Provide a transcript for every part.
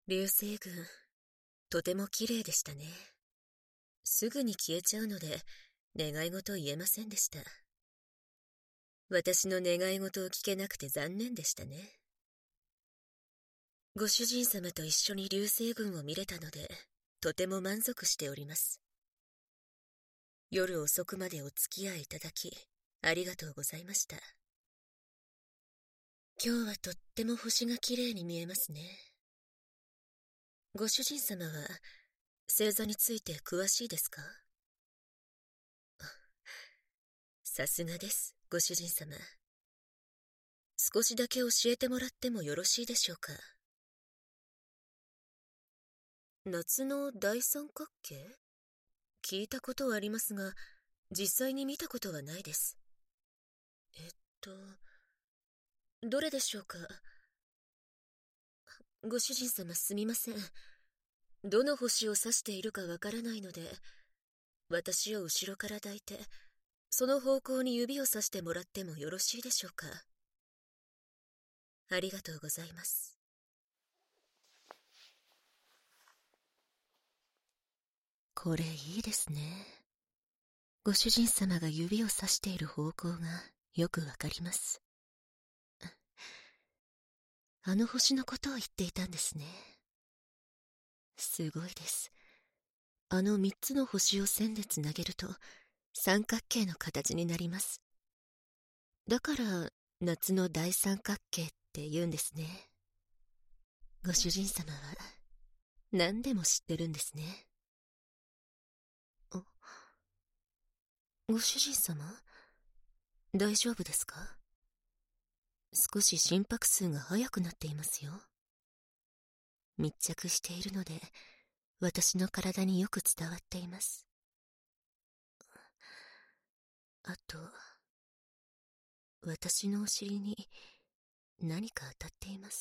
流星群、とても綺麗でしたね。すぐに消えちゃうので、願い事言えませんでした。私の願い事を聞けなくて残念でしたね。ご主人様と一緒に流星群を見れたので、とても満足しております。夜遅くまでお付き合いいただき、ありがとうございました。今日はとっても星が綺麗に見えますね。ご主人様は、星座について詳しいですか？さすがです、ご主人様。少しだけ教えてもらってもよろしいでしょうか。夏の大三角形？聞いたことはありますが、実際に見たことはないです。どれでしょうか。ご主人様すみません。どの星を指しているかわからないので、私を後ろから抱いて、その方向に指をさしてもらってもよろしいでしょうか。ありがとうございます。これいいですね。ご主人様が指をさしている方向がよくわかります。あの星のことを言っていたんですね。すごいです。あの3つの星を線でつなげると三角形の形になります。だから夏の大三角形って言うんですね。ご主人様は何でも知ってるんですね。ご主人様、大丈夫ですか？少し心拍数が速くなっていますよ。密着しているので私の体によく伝わっています。あと、私のお尻に何か当たっています。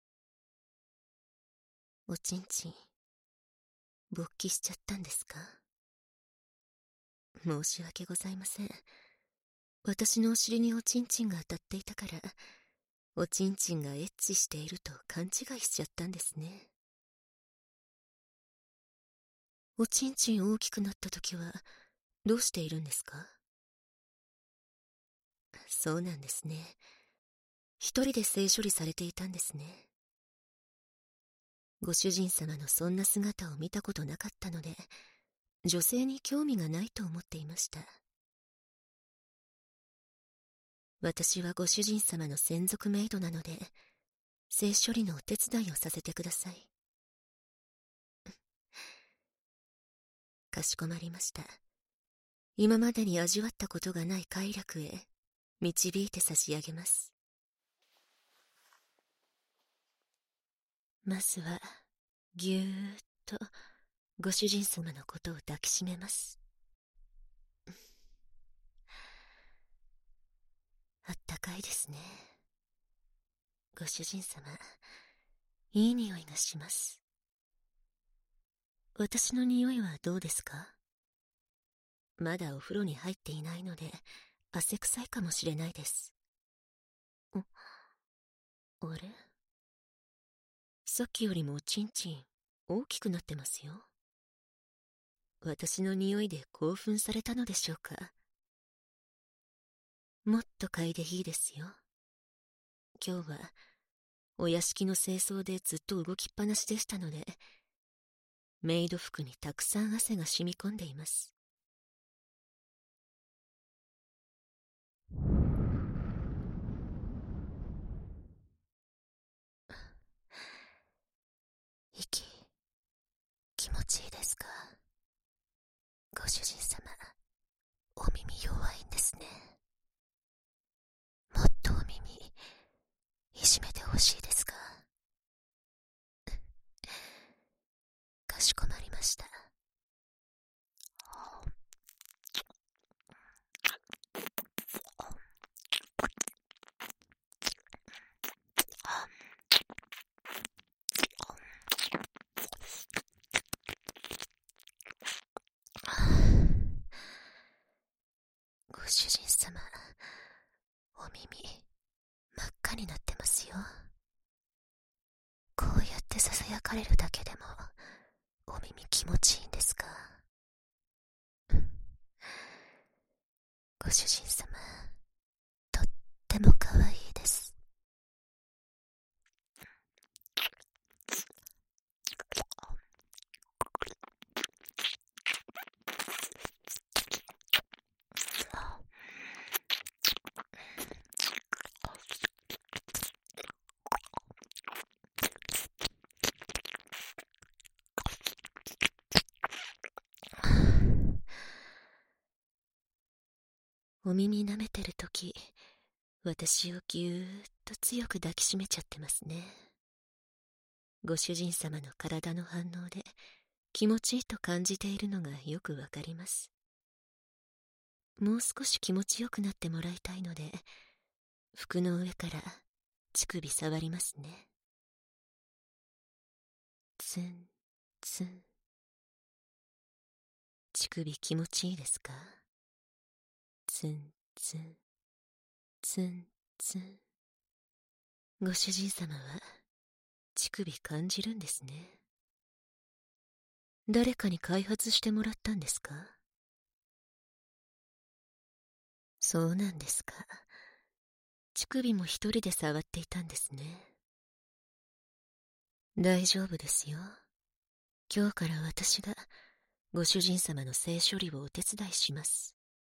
おちんちん、勃起しちゃったんですか？申し訳ございません。私のお尻におちんちんが当たっていたから、おちんちんがエッチしていると勘違いしちゃったんですね。おちんちん大きくなった時はどうしているんですか？そうなんですね。一人で性処理されていたんですね。ご主人様のそんな姿を見たことなかったので、女性に興味がないと思っていました。私はご主人様の専属メイドなので、性処理のお手伝いをさせてください。かしこまりました。今までに味わったことがない快楽へ導いて差し上げます。まずはぎゅーっとご主人様のことを抱きしめます。あったかいですね。ご主人様、いい匂いがします。私の匂いはどうですか？まだお風呂に入っていないので汗臭いかもしれないです。あれ？さっきよりもおちんちん大きくなってますよ。私の匂いで興奮されたのでしょうか？もっと嗅いでいいですよ。今日はお屋敷の清掃でずっと動きっぱなしでしたので、メイド服にたくさん汗が染み込んでいます。息、気持ちいいですか？ご主人様、お耳弱いんですね。もっとお耳、いじめてほしいですか？かしこまりました。ご主人様、お耳、真っ赤になってますよ。こうやってささやかれるだけでもお耳気持ちいいんですか？ご主人様、とっても可愛いです。お耳舐めてるとき、私をぎゅーっと強く抱きしめちゃってますね。ご主人様の体の反応で気持ちいいと感じているのがよくわかります。もう少し気持ちよくなってもらいたいので、服の上から乳首触りますね。ツンツン。乳首気持ちいいですか？ツンツンツンツン。ご主人様は乳首感じるんですね。誰かに開発してもらったんですか？そうなんですか。乳首も一人で触っていたんですね。大丈夫ですよ。今日から私がご主人様の性処理をお手伝いします。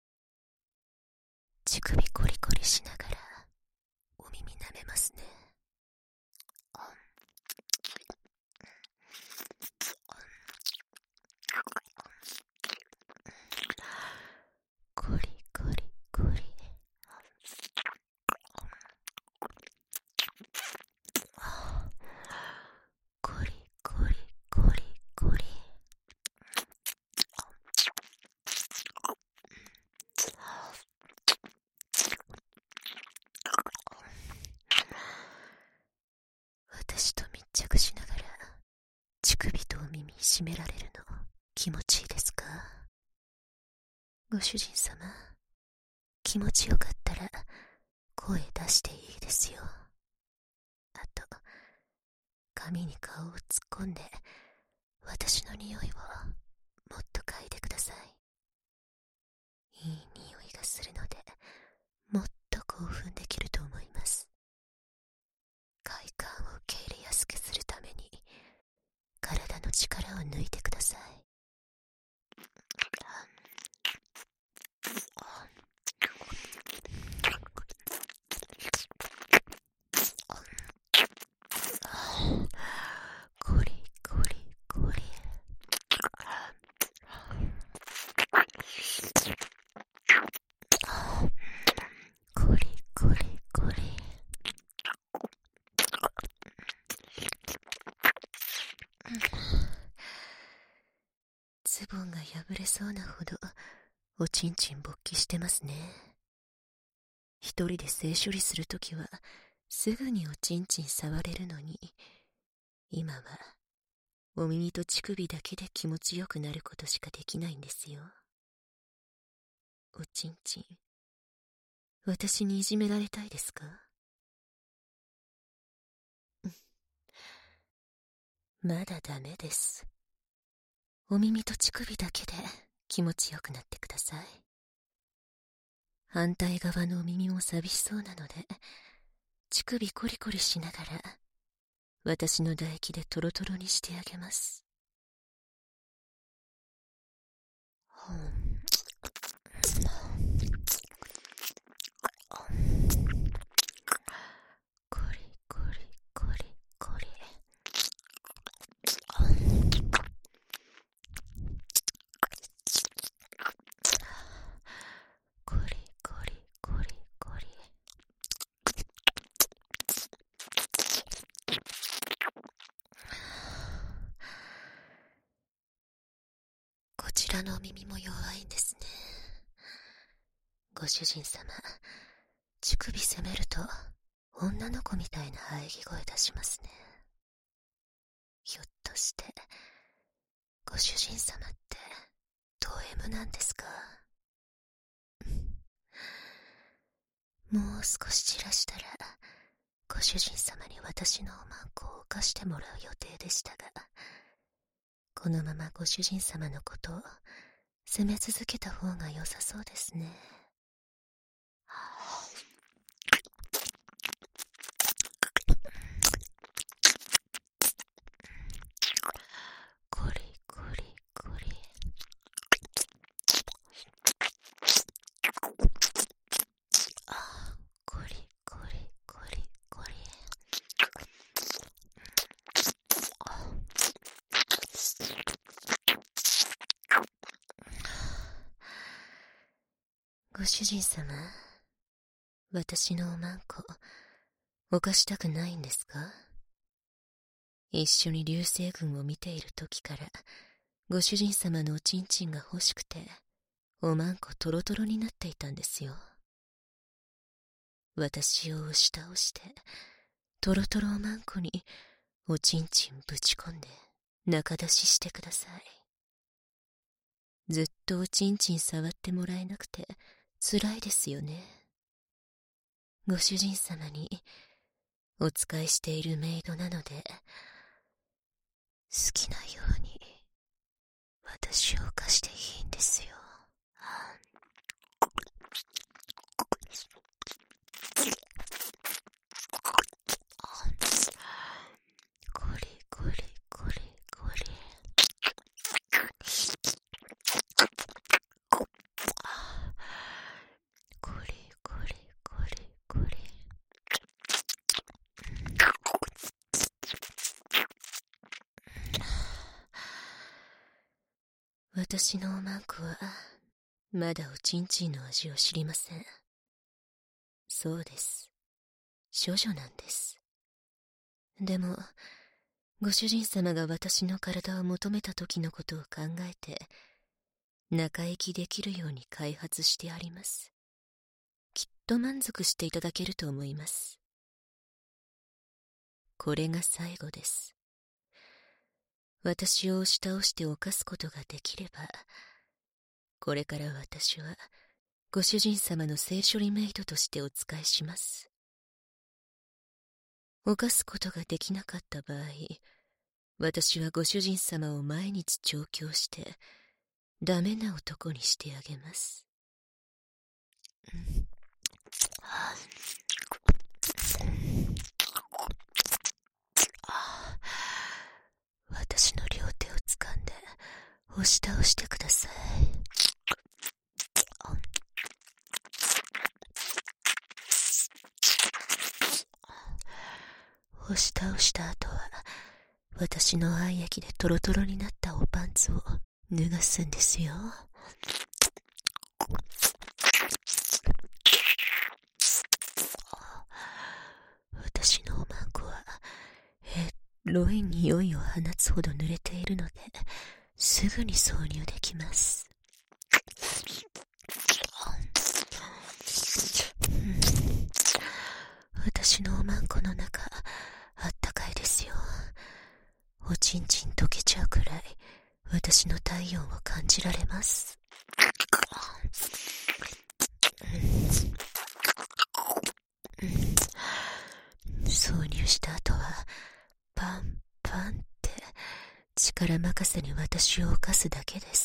乳首コリコリしながらお耳舐めますね。コリコリコリ。コリコリコリコリ。私と密着しながら乳首とお耳締められるの気持ちいいですか？ご主人様、気持ちよかったら声出していいですよ。あと、髪に顔を突っ込んで私の匂いをもっと嗅いでください。いい匂いがするので、もっと興奮できると思います。快感を受け入れやすくするために体の力を抜いてください。コリコリコリ。コリコリコリ。ズボンが破れそうなほどおちんちん勃起してますね。一人で性処理するときはすぐにおちんちん触れるのに、今はお耳と乳首だけで気持ちよくなることしかできないんですよ。おちんちん、私にいじめられたいですか？まだダメです。お耳と乳首だけで気持ちよくなってください。反対側のお耳も寂しそうなので、乳首コリコリしながら私の唾液でトロトロにしてあげます。コリコリコリコリ。コリコリコリコリ。こちらのお耳も弱いんですね。ご主人様、乳首攻めると女の子みたいな喘ぎ声出しますね。ひょっとしてご主人様ってド M なんですか？もう少し散らしたらご主人様に私のおまんこを犯してもらう予定でしたが、このままご主人様のことを責め続けた方が良さそうですね。こりこりこり。こりこりこりこり。ご主人様、私のおまんこ、犯したくないんですか？一緒に流星群を見ている時から、ご主人様のおちんちんが欲しくて、おまんこトロトロになっていたんですよ。私を押し倒して、トロトロおまんこにおちんちんぶち込んで中出ししてください。ずっとおちんちん触ってもらえなくて辛いですよね。ご主人様にお仕えしているメイドなので、好きなように私を犯していいんですよ。こりこりこりこり。こりこりこりこり。私のおまんこはまだおちんちんの味を知りません。そうです、処女なんです。でもご主人様が私の体を求めた時のことを考えて仲生きできるように開発してあります。きっと満足していただけると思います。これが最後です。私を押し倒して犯すことができれば、これから私はご主人様の性処理メイドとしてお仕えします。犯すことができなかった場合、私はご主人様を毎日調教してダメな男にしてあげます。私の両手を掴んで押し倒してください。押し倒した後は私の愛液でトロトロになったおパンツを脱がすんですよ。私のおまんこはロい匂いを放つほど濡れているので、すぐに挿入できます。私のおまんこの中、あったかいですよ。おちんちん溶けちゃうくらい、私の体温を感じられます。挿入した後は、パンパンって力任せに私を犯すだけです。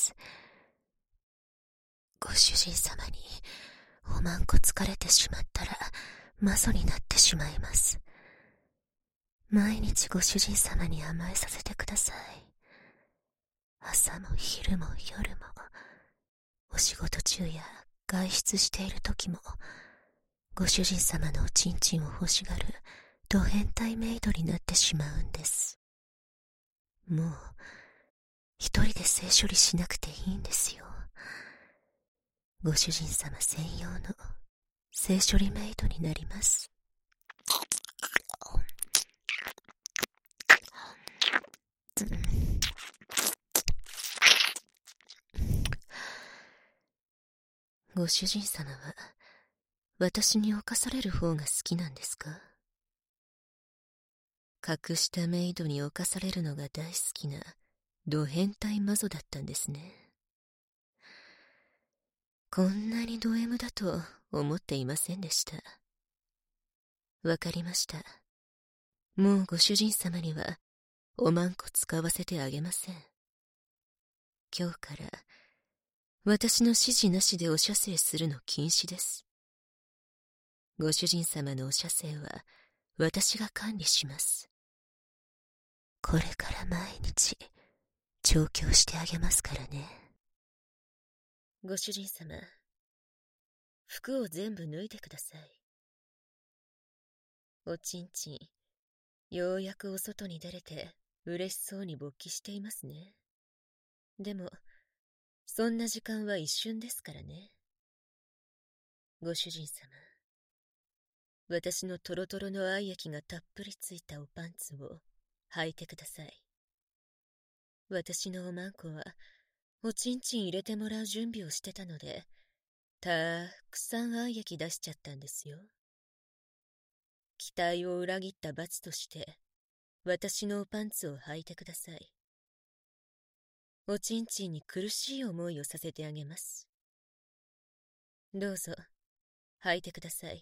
ご主人様におまんこ疲れてしまったらマゾになってしまいます。毎日ご主人様に甘えさせてください。朝も昼も夜も、お仕事中や外出している時も、ご主人様のおちんちんを欲しがるド変態メイドになってしまうんです。もう一人で性処理しなくていいんですよ。ご主人様専用の性処理メイドになります。ご主人様は私に侵される方が好きなんですか？隠したメイドに侵されるのが大好きなド変態マゾだったんですね。こんなにド M だと思っていませんでした。 わかりました。もうご主人様にはおまんこ使わせてあげません。今日から私の指示なしでお射精するの禁止です。ご主人様のお射精は私が管理します。これから毎日調教してあげますからね。ご主人様、服を全部脱いでください。おちんちん、ようやくお外に出れて嬉しそうに勃起していますね。でも、そんな時間は一瞬ですからね。ご主人様、私のトロトロの愛液がたっぷりついたおパンツを履いてください。私のおまんこはおちんちん入れてもらう準備をしてたので、たくさん愛液出しちゃったんですよ。期待を裏切った罰として私のおパンツを履いてください。おちんちんに苦しい思いをさせてあげます。どうぞ履いてください。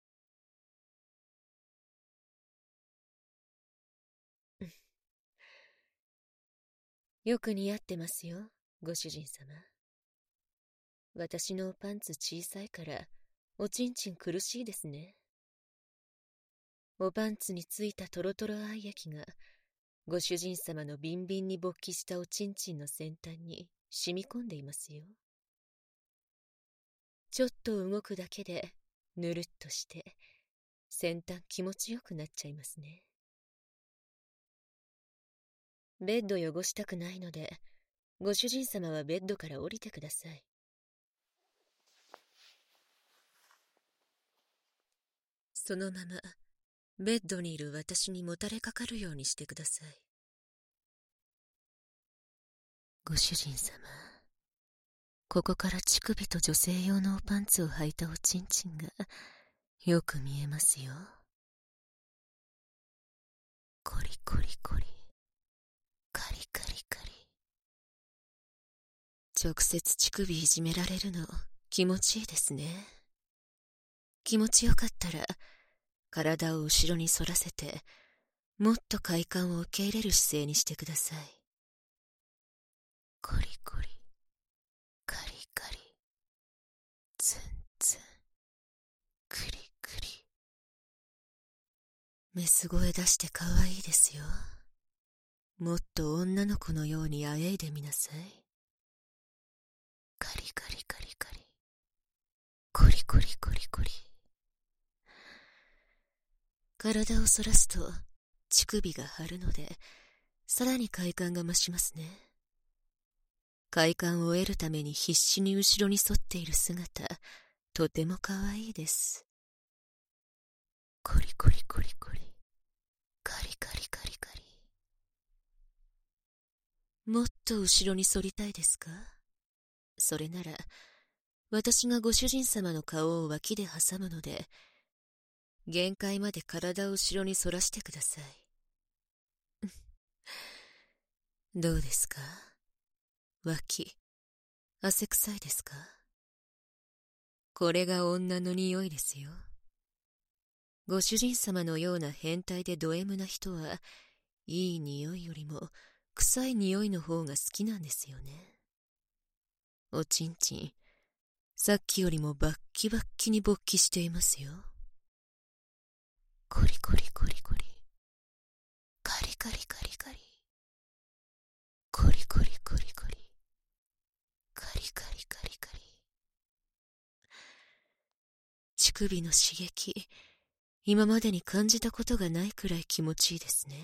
よく似合ってますよ、ご主人様。私のパンツ小さいからおちんちん苦しいですね。おパンツについたトロトロ愛液がご主人様のビンビンに勃起したおちんちんの先端に染み込んでいますよ。ちょっと動くだけでぬるっとして先端気持ちよくなっちゃいますね。ベッド汚したくないのでご主人様はベッドから降りてください。そのままベッドにいる私にもたれかかるようにしてください。ご主人様、ここから乳首と女性用のパンツを履いたおちんちんがよく見えますよ。コリコリコリ、カリカリカリ。直接乳首いじめられるの気持ちいいですね。気持ちよかったら体を後ろに反らせてもっと快感を受け入れる姿勢にしてください。コリコリ、カリカリ、ツンツン、クリクリ。メス声出して可愛いですよ。もっと女の子のようにあえいでみなさい。カリカリカリカリ、コリコリコリコリ。体を反らすと乳首が張るのでさらに快感が増しますね。快感を得るために必死に後ろに反っている姿、とても可愛いです。コリコリコリコリ、カリカリカリカリ。もっと後ろに反りたいですか？それなら私がご主人様の顔を脇で挟むので限界まで体を後ろに反らしてください。どうですか？脇、汗臭いですか？これが女の匂いですよ。ご主人様のような変態でド M な人はいい匂いよりも臭い匂いの方が好きなんですよね。おちんちん、さっきよりもバッキバッキに勃起していますよ。コリコリコリコリ、カリカリカリカリ、コリコリコリコリ、カリカリカリカリ。乳首の刺激、今までに感じたことがないくらい気持ちいいですね。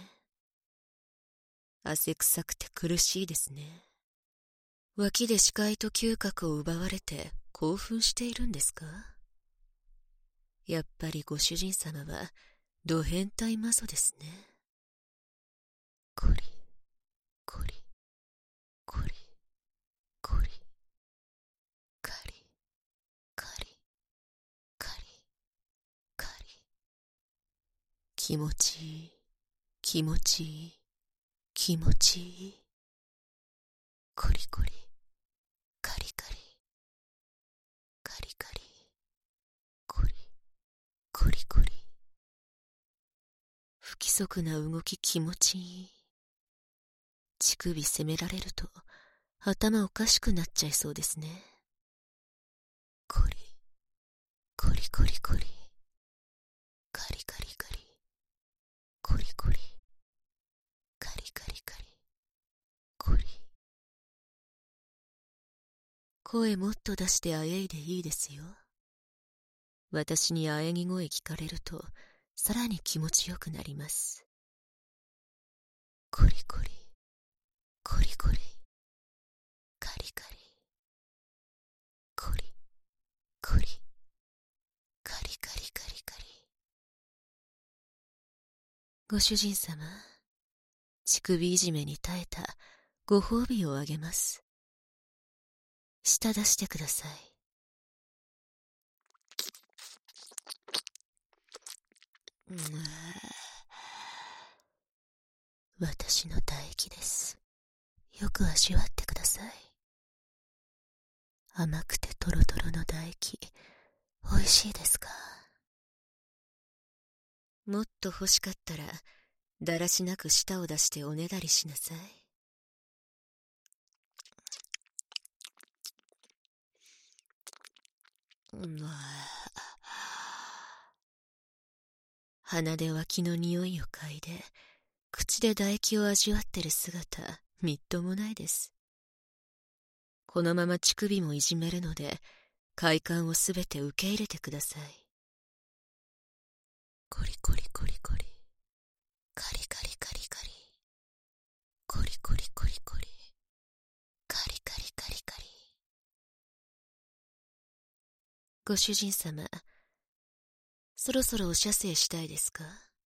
汗臭くて苦しいですね。脇で視界と嗅覚を奪われて興奮しているんですか？やっぱりご主人様はド変態マゾですね。コリコリコリコリ、カリカリカリカリ。気持ちいい、気持ちいい、気持ちいい。コリコリ、カリカリ、カリカリ、コリコリコリ。 不規則な動き気持ちいい。乳首責められると頭おかしくなっちゃいそうですね。コリ、コリコリコリ、カリカリカリ、コリコリ、カリカリカリ、コリ。声もっと出してあえいでいいですよ。私にあえぎ声聞かれるとさらに気持ちよくなります。コリコリ、コリコリ、カリカリ、コリ、コリ、カリカリカリカリ。ご主人様、乳首いじめに耐えたご褒美をあげます。舌出してください。私の唾液です。よく味わってください。甘くてトロトロの唾液、おいしいですか？もっと欲しかったら、だらしなく舌を出しておねだりしなさい。鼻で脇の匂いを嗅いで、口で唾液を味わってる姿、みっともないです。このまま乳首もいじめるので、快感をすべて受け入れてください。コリコリコリコリ、カリカリカリカリ、コリコリコリコリ、カリカリカリカリ。ご主人様、そろそろお射精したいですか？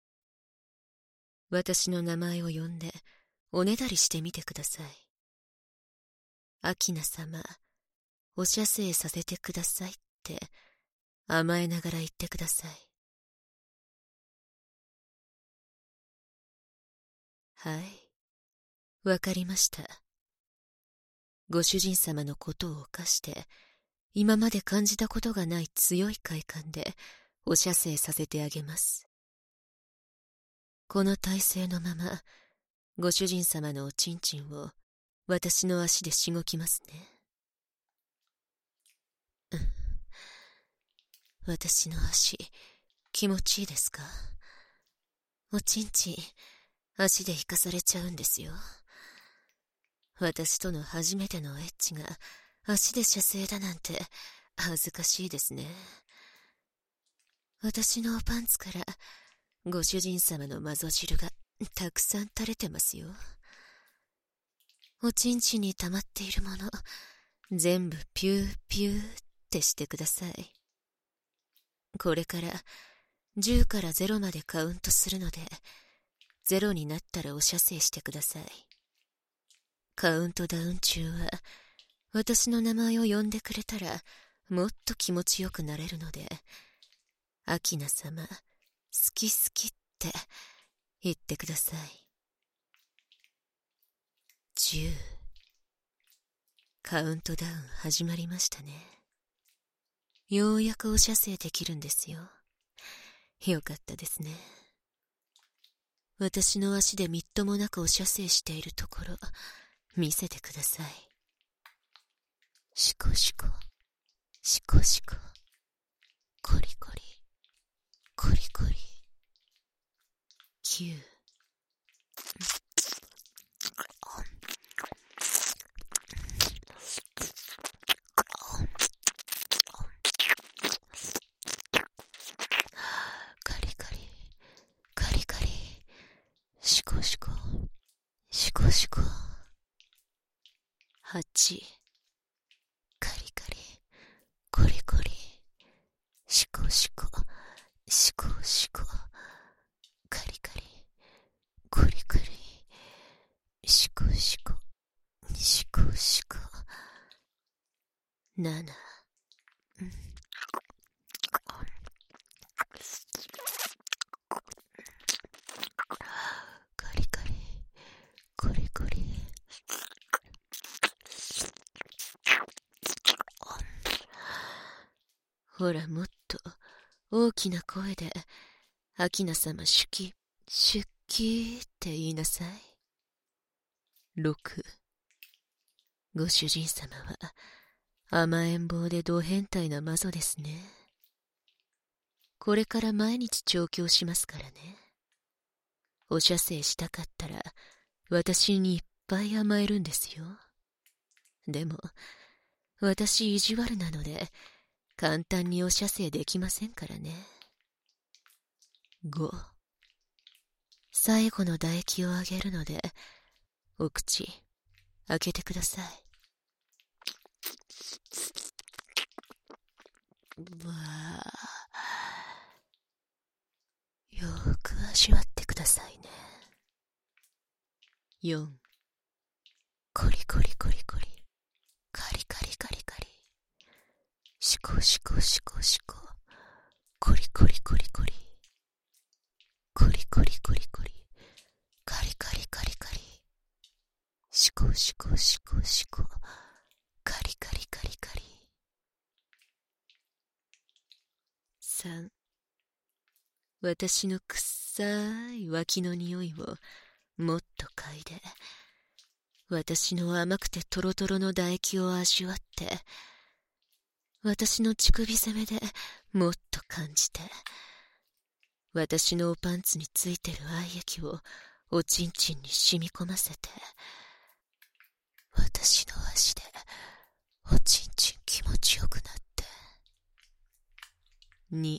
私の名前を呼んでおねだりしてみてください。アキナ様、お射精させてくださいって甘えながら言ってください。はい、わかりました。ご主人様のことを犯して今まで感じたことがない強い快感でお射精させてあげます。この体勢のままご主人様のおちんちんを私の足でしごきますね。私の足、気持ちいいですか？おちんちん、足で引かされちゃうんですよ。私との初めてのエッチが足で射精だなんて恥ずかしいですね。私のパンツからご主人様のマゾ汁がたくさん垂れてますよ。おちんちんに溜まっているもの、全部ピューピューってしてください。これから10から0までカウントするので、0になったらお射精してください。カウントダウン中は私の名前を呼んでくれたらもっと気持ちよくなれるので、アキナ様、好き好きって言ってください。10、カウントダウン始まりましたね。ようやくお射精できるんですよ。よかったですね。私の足でみっともなくお射精しているところ、見せてください。シコシコ、シコシコ、コリコリ、コリコリ、9、カリカリ、カリカリ、シコシコ、シコシコ、8、カリカリ、コリコリ、シコシコ、シコシコ、カリカリ、コリコリ、シコシコ、シコシコ、7、カリカリ、コリコリ、ほらもっと大きな声でアキナ様シュキ出気って言いなさい。6、ご主人様は甘えん坊でド変態な魔女ですね。これから毎日調教しますからね。お射精したかったら私にいっぱい甘えるんですよ。でも私意地悪なので簡単にお射精できませんからね。5、最後の唾液をあげるのでお口開けてください。わあ、よーく味わってくださいね。4、コリコリコリコリ、カリカリカリカリ、シコシコシコシコ、コリコリコリコリ、コリコリコリコリ、カリカリカリカリ、シコシコシコシコ、カリカリカリカリ。3、私のくっさい脇の匂いをもっと嗅いで、私の甘くてトロトロの唾液を味わって、私の乳首攻めでもっと感じて、私のおパンツについてる愛液をおちんちんに染み込ませて、私の足でおちんちん気持ちよくなって。2、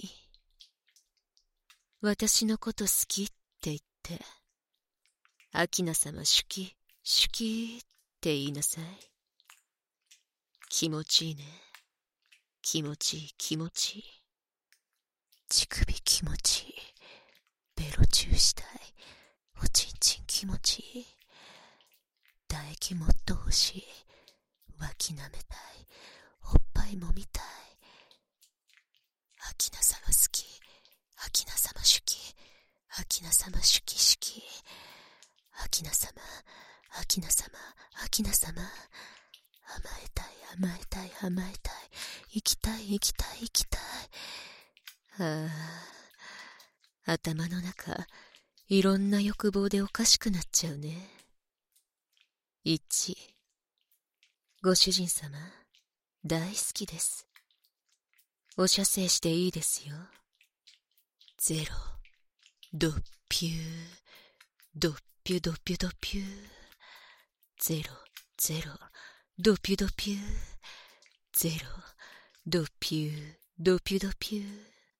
私のこと好きって言って、アキナ様シュキシュキって言いなさい。気持ちいいね。気持ちいい気持ちいい。乳首気持ちいい。ベロチューしたい。おちんちん気持ちいい。唾液もっと欲しい。脇舐めたい。おっぱいもみたい。アキナ様好き。アキナ様シュキ。アキナ様シュキシュキ。アキナ様、アキナ様、アキナ様。甘えたい甘えたい甘えたい。行きたい行きたい行きたい。ああ、頭の中いろんな欲望でおかしくなっちゃうね。1、ご主人様大好きです。お射精していいですよ。0、ドッピュードッピュドピュドピュー、0、0、ドピュドピュー、0、ドピュードピュドピュー。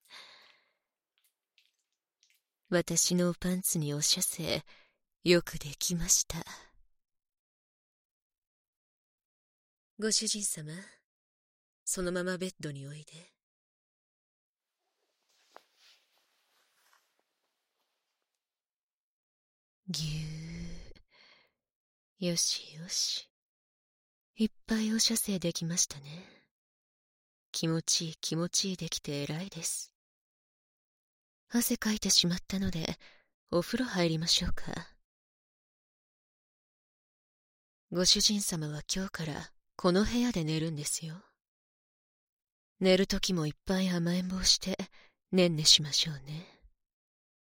私のパンツにお射精よくできました。ご主人様、そのままベッドにおいで。ぎゅー。よしよし。いっぱいお射精できましたね。気持ちいい気持ちいいできて偉いです。汗かいてしまったので、お風呂入りましょうか。ご主人様は今日からこの部屋で寝るんですよ。寝るときもいっぱい甘えん坊してねんねしましょうね。